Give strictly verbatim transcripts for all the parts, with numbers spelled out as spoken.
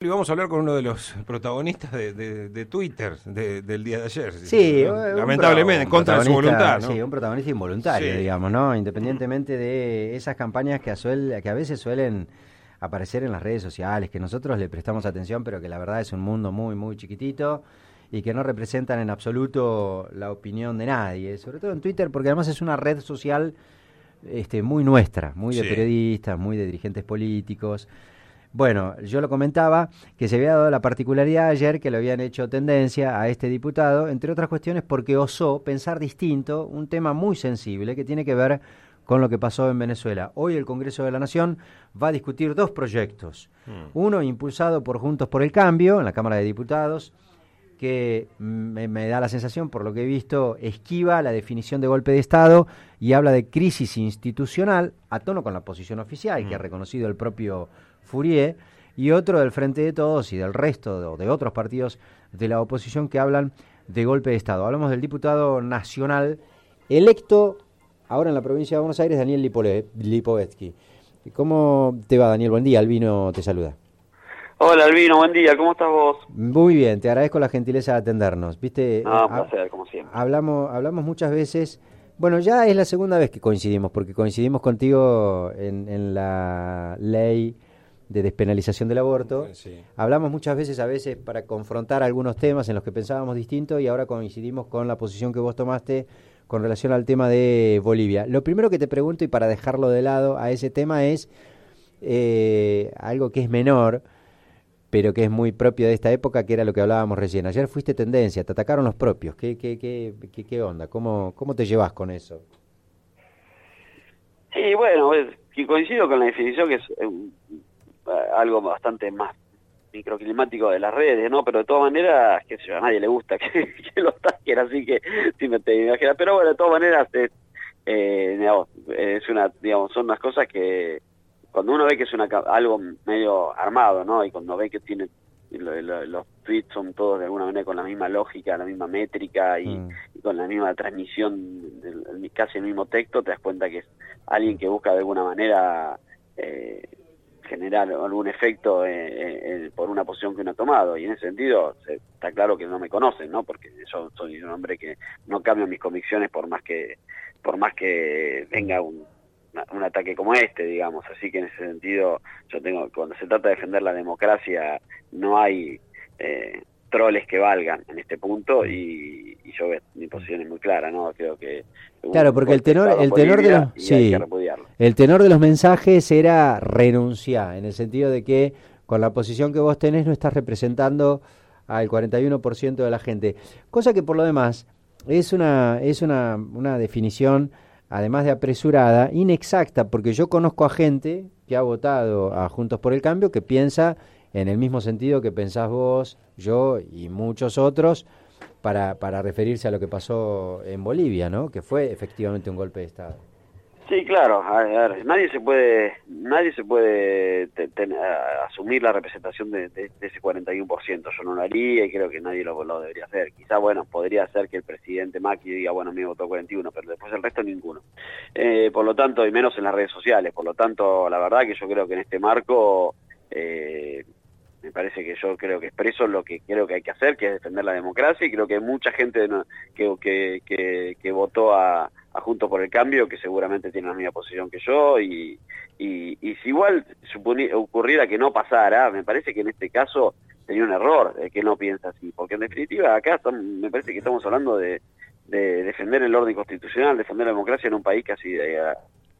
Y vamos a hablar con uno de los protagonistas de, de, de Twitter de, del día de ayer. Sí, ¿no? Lamentablemente, en contra de su voluntad, ¿no? Sí, un protagonista involuntario, sí. digamos, ¿no? Independientemente de esas campañas que a, suel, que a veces suelen aparecer en las redes sociales, que nosotros le prestamos atención, pero que la verdad es un mundo muy, muy chiquitito y que no representan en absoluto la opinión de nadie, sobre todo en Twitter, porque además es una red social este, muy nuestra, muy de sí. periodistas, muy de dirigentes políticos. Bueno, yo lo comentaba, que se había dado la particularidad ayer que le habían hecho tendencia a este diputado, entre otras cuestiones porque osó pensar distinto un tema muy sensible que tiene que ver con lo que pasó en Venezuela. Hoy el Congreso de la Nación va a discutir dos proyectos. Mm. Uno impulsado por Juntos por el Cambio, en la Cámara de Diputados, que me, me da la sensación, por lo que he visto, esquiva la definición de golpe de Estado y habla de crisis institucional, a tono con la posición oficial mm. que ha reconocido el propio Fourier, y otro del Frente de Todos y del resto de, de otros partidos de la oposición que hablan de golpe de Estado. Hablamos del diputado nacional electo ahora en la provincia de Buenos Aires, Daniel Lipovetsky. ¿Cómo te va, Daniel? Buen día, Albino te saluda. Hola, Albino, buen día, ¿cómo estás vos? Muy bien, te agradezco la gentileza de atendernos. ¿Viste? No, un placer, como siempre. Hablamos, hablamos muchas veces. Bueno, ya es la segunda vez que coincidimos, porque coincidimos contigo en, en la ley de despenalización del aborto. Sí. Hablamos muchas veces, a veces, para confrontar algunos temas en los que pensábamos distinto, y ahora coincidimos con la posición que vos tomaste con relación al tema de Bolivia. Lo primero que te pregunto, y para dejarlo de lado a ese tema, es eh, algo que es menor, pero que es muy propio de esta época, que era lo que hablábamos recién. Ayer fuiste tendencia, te atacaron los propios. ¿Qué, qué, qué, qué, qué onda? ¿Cómo, ¿Cómo te llevas con eso? Sí, bueno, es, que coincido con la definición que es eh, algo bastante más microclimático de las redes, ¿no? Pero de todas maneras, qué sé yo, a nadie le gusta que, que lo ataquen, así que si me te imaginas. Pero bueno, de todas maneras, es, eh, digamos, es una, digamos, son unas cosas que cuando uno ve que es una algo medio armado, ¿no? Y cuando ve que tiene lo, lo, los tweets son todos de alguna manera con la misma lógica, la misma métrica y, mm. y con la misma transmisión, del, casi el mismo texto, te das cuenta que es alguien que busca de alguna manera eh, generar algún efecto eh, eh, por una posición que uno ha tomado, y en ese sentido se, está claro que no me conocen, ¿no? Porque yo soy un hombre que no cambio mis convicciones por más que por más que venga un un ataque como este, digamos, así que en ese sentido yo tengo, cuando se trata de defender la democracia no hay eh, troles que valgan en este punto, y, y yo mi posición es muy clara, ¿no? Creo que claro, porque el tenor el tenor de los sí, el tenor de los mensajes era renunciar, en el sentido de que con la posición que vos tenés no estás representando al cuarenta y uno por ciento de la gente, cosa que por lo demás es una es una una definición, además de apresurada, inexacta, porque yo conozco a gente que ha votado a Juntos por el Cambio que piensa en el mismo sentido que pensás vos, yo y muchos otros, para, para referirse a lo que pasó en Bolivia, ¿no? Que fue efectivamente un golpe de Estado. Sí, claro, a ver, nadie se puede nadie se puede te, te, a, asumir la representación de, de, de ese cuarenta y uno por ciento, yo no lo haría y creo que nadie lo, lo debería hacer. Quizá, bueno, podría ser que el presidente Macri diga, bueno, me votó cuarenta y uno, pero después el resto ninguno. Eh, por lo tanto, y menos en las redes sociales, por lo tanto, la verdad que yo creo que en este marco, eh, me parece que yo creo que expreso lo que creo que hay que hacer, que es defender la democracia, y creo que hay mucha gente que, que, que, que votó a... a Juntos por el Cambio, que seguramente tiene la misma posición que yo, y, y, y si igual suponía, ocurriera que no pasara, me parece que en este caso tenía un error, de que no piensa así, porque en definitiva acá estamos, me parece que estamos hablando de, de defender el orden constitucional, defender la democracia en un país casi de... A,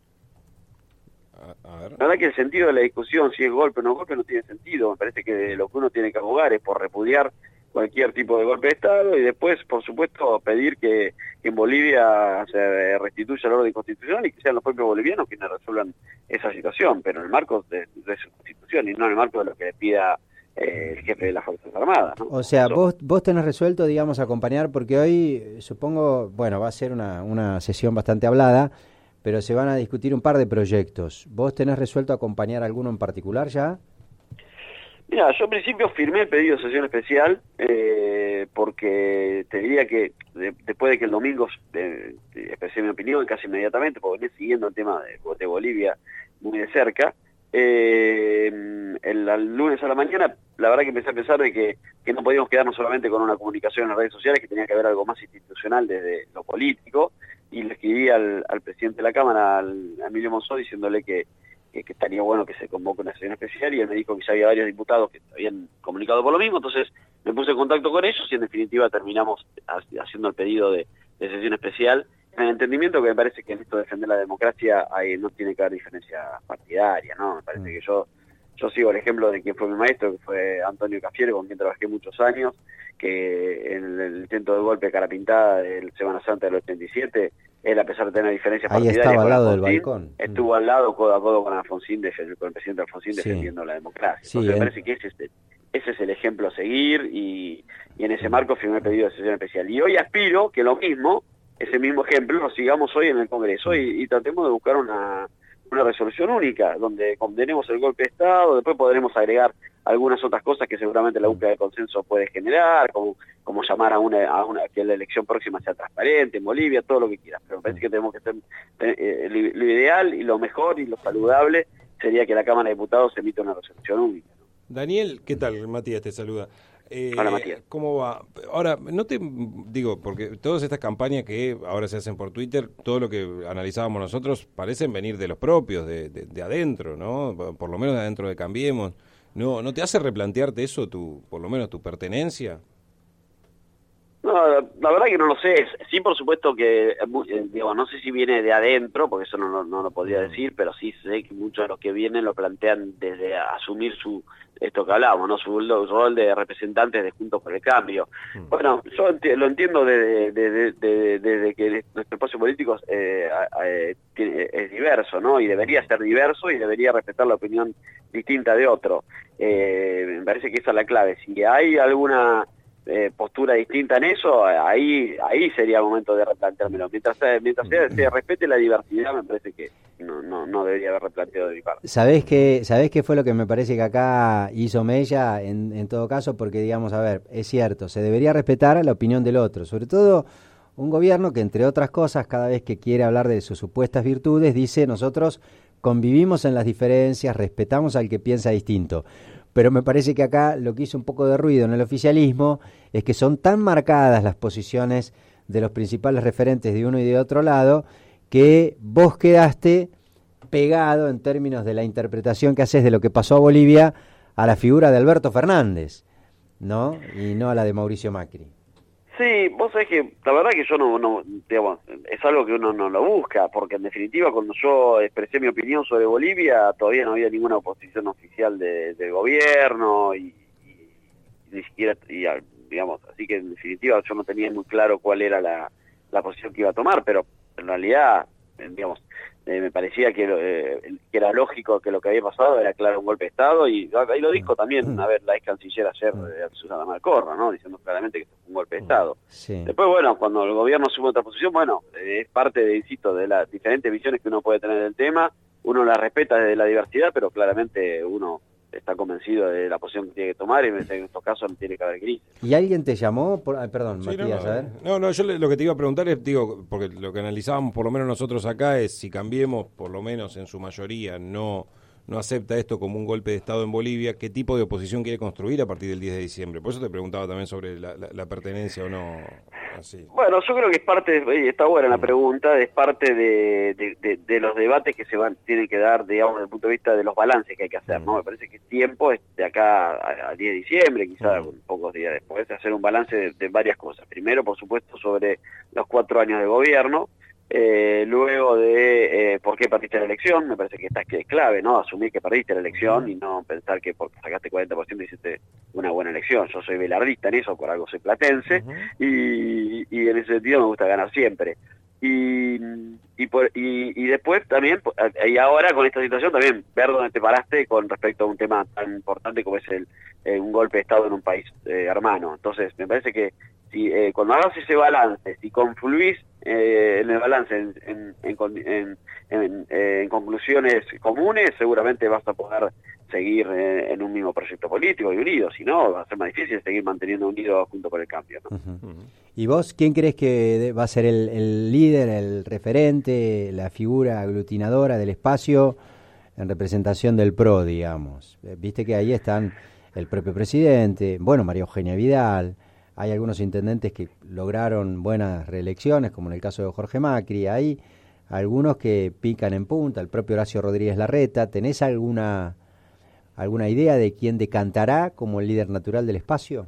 a ver. La verdad que el sentido de la discusión, si es golpe o no golpe, no tiene sentido. Me parece que lo que uno tiene que abogar es por repudiar cualquier tipo de golpe de Estado, y después, por supuesto, pedir que, que en Bolivia se restituya el orden constitucional y que sean los propios bolivianos quienes resuelvan esa situación, pero en el marco de, de su constitución y no en el marco de lo que le pida eh, el jefe de las Fuerzas Armadas, ¿no? O sea, vos, vos tenés resuelto, digamos, acompañar, porque hoy, supongo, bueno, va a ser una, una sesión bastante hablada, pero se van a discutir un par de proyectos. ¿Vos tenés resuelto acompañar alguno en particular ya? Mira, yo en principio firmé el pedido de sesión especial eh, porque te diría que de, después de que el domingo eh, expresé mi opinión casi inmediatamente, porque venía siguiendo el tema de, de Bolivia muy de cerca, eh, el, el lunes a la mañana la verdad que empecé a pensar de que, que no podíamos quedarnos solamente con una comunicación en las redes sociales, que tenía que haber algo más institucional desde lo político, y le escribí al, al presidente de la Cámara, al, a Emilio Monzó, diciéndole que, que, que estaría bueno que se convoque una sesión especial, y él me dijo que ya había varios diputados que habían comunicado por lo mismo, entonces me puse en contacto con ellos y en definitiva terminamos haciendo el pedido de, de sesión especial, en el entendimiento que me parece que en esto de defender la democracia ahí no tiene que haber diferencia partidaria, ¿no? Me parece que yo yo sigo el ejemplo de quien fue mi maestro, que fue Antonio Cafiero, con quien trabajé muchos años, que en el intento de golpe de cara pintada del Semana Santa del ochenta y siete, él, a pesar de tener diferencias ahí partidarias, estaba al lado Alfonsín, del balcón. Estuvo al lado, codo a codo con Alfonsín, con el presidente Alfonsín, Sí. defendiendo la democracia. Sí, Entonces eh. me parece que ese es, el, ese es el ejemplo a seguir, y, y en ese marco firmé el pedido de sesión especial. Y hoy aspiro que lo mismo, ese mismo ejemplo, lo sigamos hoy en el Congreso y, y tratemos de buscar una, una resolución única, donde condenemos el golpe de Estado, después podremos agregar algunas otras cosas que seguramente la búsqueda de consenso puede generar, como, como llamar a una, a una que la elección próxima sea transparente en Bolivia, todo lo que quieras. Pero me parece que tenemos que ser, eh, lo, lo ideal y lo mejor y lo saludable sería que la Cámara de Diputados emita una resolución única, ¿no? Daniel, ¿qué tal? Matías te saluda. Eh, Hola, Matías. ¿Cómo va? Ahora, no te digo, porque todas estas campañas que ahora se hacen por Twitter, todo lo que analizábamos nosotros, parecen venir de los propios, de, de, de adentro, ¿no? Por lo menos de adentro de Cambiemos. ¿No no te hace replantearte eso, tu por lo menos tu pertenencia? No, la, la verdad que no lo sé. Sí, por supuesto que, eh, digo, no sé si viene de adentro, porque eso no, no, no lo podría decir, pero sí sé que muchos de los que vienen lo plantean desde asumir su, esto que hablábamos, ¿no? Su rol de representantes de Juntos por el Cambio. Mm. Bueno, yo enti lo entiendo desde de, de, de, de, de que nuestro espacio político eh, eh, tiene, es diverso, ¿no? Y debería ser diverso y debería respetar la opinión distinta de otro. Eh, me parece que esa es la clave. Si hay alguna Eh, postura distinta en eso, ahí ahí sería el momento de replanteármelo. Mientras, mientras se, se respete la diversidad, me parece que no no no debería haber replanteado de mi parte. ¿Sabés qué, ¿Sabés qué fue lo que me parece que acá hizo Mella en, en todo caso? Porque, digamos, a ver, es cierto, se debería respetar la opinión del otro, sobre todo un gobierno que, entre otras cosas, cada vez que quiere hablar de sus supuestas virtudes, dice: nosotros convivimos en las diferencias, respetamos al que piensa distinto. Pero me parece que acá lo que hizo un poco de ruido en el oficialismo es que son tan marcadas las posiciones de los principales referentes de uno y de otro lado, que vos quedaste pegado en términos de la interpretación que haces de lo que pasó a Bolivia a la figura de Alberto Fernández, ¿no? Y no a la de Mauricio Macri. Sí, vos sabés que la verdad que yo no, no, digamos, es algo que uno no lo busca, porque en definitiva cuando yo expresé mi opinión sobre Bolivia todavía no había ninguna oposición oficial de, del gobierno y, y, y ni siquiera, y, digamos, así que en definitiva yo no tenía muy claro cuál era la, la posición que iba a tomar, pero en realidad, digamos, eh, me parecía que, eh, que era lógico que lo que había pasado era, claro, un golpe de Estado, y ahí lo dijo también, a ver, la ex canciller ayer, eh, Susana Malcorra, ¿no? Diciendo claramente que esto fue un golpe de Estado. Sí. Después, bueno, cuando el gobierno asume otra posición, bueno, eh, es parte, de, insisto, de las diferentes visiones que uno puede tener del tema, uno la respeta desde la diversidad, pero claramente uno está convencido de la posición que tiene que tomar, y en estos casos no tiene que haber grises. ¿Y alguien te llamó? Por, ay, perdón, Sí, Matías, no, a ver. No, no, yo le, lo que te iba a preguntar es, digo, porque lo que analizábamos por lo menos nosotros acá es si Cambiemos, por lo menos en su mayoría, no no acepta esto como un golpe de Estado en Bolivia, ¿qué tipo de oposición quiere construir a partir del diez de diciembre? Por eso te preguntaba también sobre la, la, la pertenencia o no. Así. Bueno, yo creo que es parte, de, está buena la pregunta, es parte de, de, de, de los debates que se van tienen que dar, digamos, desde el punto de vista de los balances que hay que hacer, ¿no? Me parece que es tiempo, de acá al diez de diciembre, quizás uh-huh. pocos días después, de hacer un balance de, de varias cosas. Primero, por supuesto, sobre los cuatro años de gobierno. Eh, luego de eh, por qué perdiste la elección, me parece que esta es clave, ¿no? Asumir que perdiste la elección y no pensar que porque sacaste cuarenta por ciento hiciste una buena elección. Yo soy velardista en eso, por algo soy platense, uh-huh. y, y en ese sentido me gusta ganar siempre. Y, y, por, y, y después también, y ahora con esta situación también, ver dónde te paraste con respecto a un tema tan importante como es el eh, un golpe de Estado en un país eh, hermano. Entonces, me parece que si eh, cuando hagas ese balance, si confluís eh, en el balance en, en, en, en, en, en conclusiones comunes, seguramente vas a poder seguir eh, en un mismo proyecto político y unido. Si no, va a ser más difícil seguir manteniendo unido junto por el cambio, ¿no? Uh-huh. Uh-huh. ¿Y vos quién crees que va a ser el, el líder, el referente, la figura aglutinadora del espacio en representación del P R O, digamos? Viste que ahí están el propio presidente, bueno, María Eugenia Vidal, hay algunos intendentes que lograron buenas reelecciones, como en el caso de Jorge Macri, hay algunos que pican en punta, el propio Horacio Rodríguez Larreta. ¿Tenés alguna, alguna idea de quién decantará como el líder natural del espacio?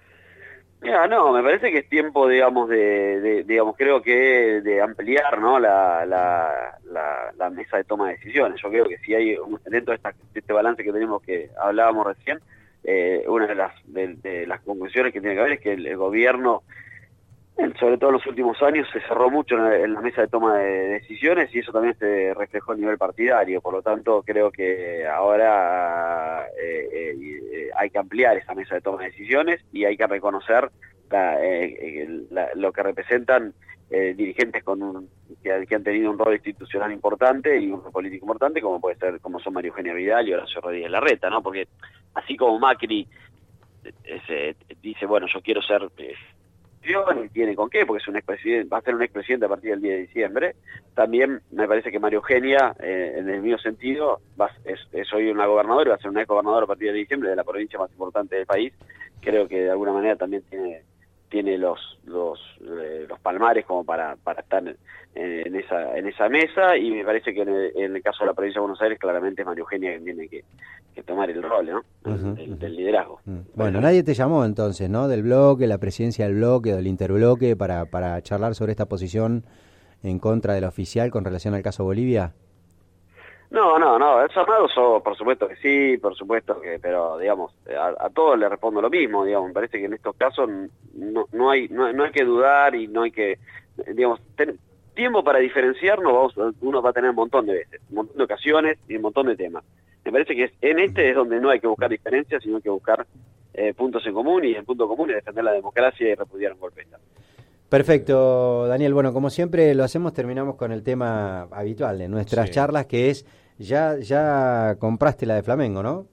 Mira, no, me parece que es tiempo, digamos, de, de digamos, creo que de ampliar, ¿no? La, la, la, la mesa de toma de decisiones. Yo creo que si hay, dentro de, esta, de este balance que tenemos, que hablábamos recién, eh, una de las, de, de las conclusiones que tiene que haber es que el, el gobierno, sobre todo en los últimos años, se cerró mucho en la, en la mesa de toma de decisiones, y eso también se reflejó a nivel partidario. Por lo tanto, creo que ahora eh, eh, hay que ampliar esa mesa de toma de decisiones y hay que reconocer la, eh, la, lo que representan eh, dirigentes con un, que, que han tenido un rol institucional importante y un rol político importante, como puede ser, como son María Eugenia Vidal y Horacio Rodríguez Larreta, ¿no? Porque así como Macri eh, dice, bueno, yo quiero ser... Eh, y tiene con qué, porque es un expresidente, va a ser un expresidente a partir del diez de diciembre. También me parece que María Eugenia, eh, en el mismo sentido, va, es, es hoy una gobernadora y va a ser una exgobernadora a partir de diciembre de la provincia más importante del país. Creo que de alguna manera también tiene tiene los los eh, los palmares como para para estar en, en esa en esa mesa, y me parece que en el, en el caso de la provincia de Buenos Aires claramente es María Eugenia quien tiene que, que tomar el rol, ¿no? Uh-huh, el, uh-huh. del liderazgo. Uh-huh. Bueno, nadie te llamó entonces, ¿no? Del bloque, la presidencia del bloque, del interbloque, para para charlar sobre esta posición en contra de la oficial con relación al caso Bolivia. No, no, no, el llamado, so, por supuesto que sí, por supuesto que, pero digamos, a, a todos les respondo lo mismo, digamos, me parece que en estos casos no, no hay no, no hay que dudar y no hay que, digamos, tener tiempo para diferenciarnos, vamos, uno va a tener un montón de veces, un montón de ocasiones y un montón de temas. Me parece que en este es donde no hay que buscar diferencias, sino que buscar eh, puntos en común, y el punto común es defender la democracia y repudiar un golpe de Estado. Perfecto, Daniel. Bueno, como siempre lo hacemos, terminamos con el tema habitual de nuestras sí. charlas, que es, ya ya compraste la de Flamengo, ¿no?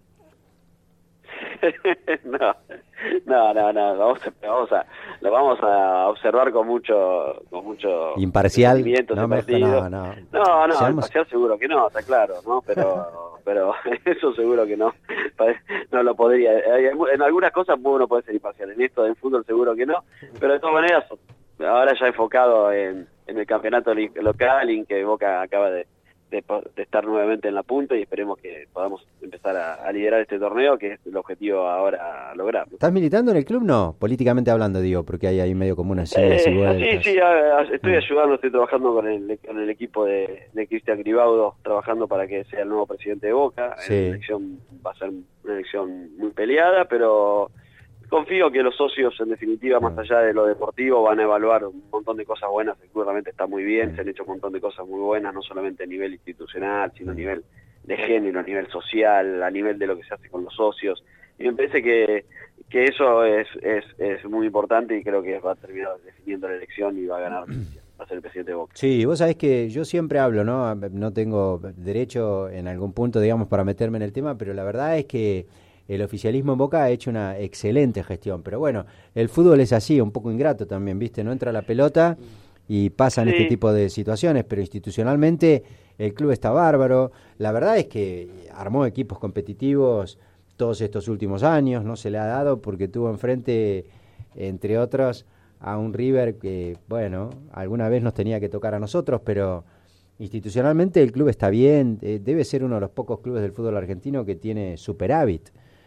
no, no, no, no, vamos a, vamos a, lo vamos a observar con mucho, con mucho imparcial, no, me, no, no, no, no, no Seamos... imparcial seguro que no, está claro, ¿no? Pero, pero eso seguro que no, no lo podría. En algunas cosas uno puede ser imparcial, en esto del fútbol seguro que no, pero de todas maneras, ahora ya enfocado en, en el campeonato local, en que Boca acaba de De, de estar nuevamente en la punta, y esperemos que podamos empezar a, a liderar este torneo, que es el objetivo ahora lograr. ¿Estás militando en el club? No, políticamente hablando, digo, porque hay ahí medio como unas sillas eh, y vueltas. Sí, sí, a, a, estoy ayudando, estoy trabajando con el, con el equipo de, de Cristian Gribaudo, trabajando para que sea el nuevo presidente de Boca. Sí. La elección va a ser una elección muy peleada, pero confío que los socios, en definitiva, más allá de lo deportivo, van a evaluar un montón de cosas buenas. Seguramente está muy bien, se han hecho un montón de cosas muy buenas, no solamente a nivel institucional, sino a nivel de género, a nivel social, a nivel de lo que se hace con los socios. Y me parece que, que eso es, es, es muy importante, y creo que va a terminar definiendo la elección y va a ganar, va a ser el presidente de Boca. Sí, vos sabés que yo siempre hablo, ¿no? No tengo derecho en algún punto, digamos, para meterme en el tema, pero la verdad es que el oficialismo en Boca ha hecho una excelente gestión, pero bueno, el fútbol es así, un poco ingrato también, ¿viste? No entra la pelota y pasan sí. este tipo de situaciones, pero institucionalmente el club está bárbaro. La verdad es que armó equipos competitivos todos estos últimos años, no se le ha dado porque tuvo enfrente, entre otros, a un River que, bueno, alguna vez nos tenía que tocar a nosotros, pero institucionalmente el club está bien, eh, debe ser uno de los pocos clubes del fútbol argentino que tiene superávit.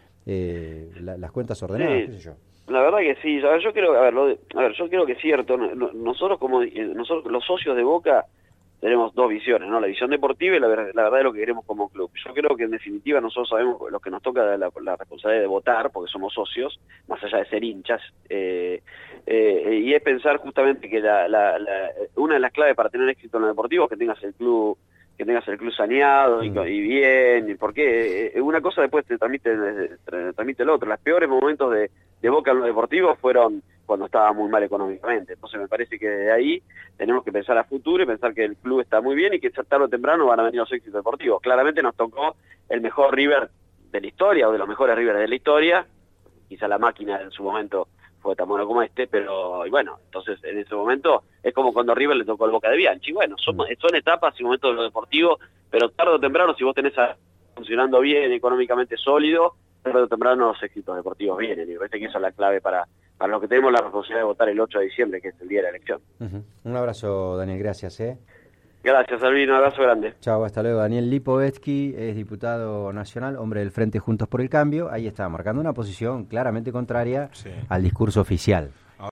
Eh, la, las cuentas ordenadas, sí, qué sé yo. La verdad que sí. A ver, yo creo, a ver, lo de, a ver, yo creo que es cierto. Nosotros como nosotros los socios de Boca tenemos dos visiones, ¿no? La visión deportiva y la, la verdad de lo que queremos como club. Yo creo que en definitiva nosotros sabemos lo que nos toca la, la responsabilidad de votar, porque somos socios, más allá de ser hinchas, eh, eh, y es pensar justamente que la, la, la, una de las claves para tener éxito en lo deportivo es que tengas el club que tengas el club saneado y, y bien, porque una cosa después te transmite, te transmite el otro. Los peores momentos de, de Boca en lo deportivo fueron cuando estaba muy mal económicamente. Entonces me parece que de ahí tenemos que pensar a futuro y pensar que el club está muy bien y que tarde o temprano van a venir los éxitos deportivos. Claramente nos tocó el mejor River de la historia, o de los mejores River de la historia. Quizá la máquina en su momento fue tan bueno como este, pero y bueno, entonces en ese momento es como cuando a River le tocó el Boca de Bianchi. Bueno, son, son etapas y momentos de lo deportivo, pero tarde o temprano, si vos tenés a, funcionando bien, económicamente sólido, tarde o temprano los éxitos deportivos vienen, y me parece que eso es la clave para, para los que tenemos la responsabilidad de votar el ocho de diciembre, que es el día de la elección. Uh-huh. Un abrazo, Daniel, gracias. ¿eh? Gracias, Albino, un abrazo grande. Chao, hasta luego. Daniel Lipovetsky es diputado nacional, hombre del Frente Juntos por el Cambio. Ahí está, marcando una posición claramente contraria sí. al discurso oficial.